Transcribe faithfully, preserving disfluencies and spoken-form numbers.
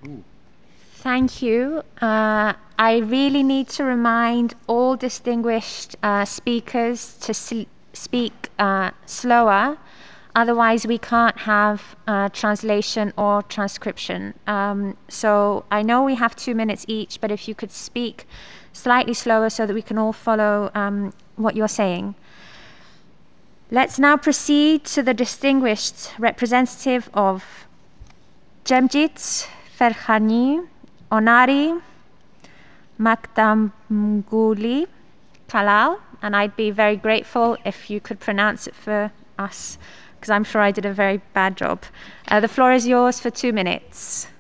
Thank you. Uh, I really need to remind all distinguished uh, speakers to sl- speak uh, slower, otherwise we can't have uh, translation or transcription. Um, so I know we have two minutes each, but if you could speak slightly slower so that we can all follow um, what you're saying. Let's now proceed to the distinguished representative of Jemjit Ferhani Onari Makdamguli Kalal, and I'd be very grateful if you could pronounce it for us, because I'm sure I did a very bad job. Uh, the floor is yours for two minutes.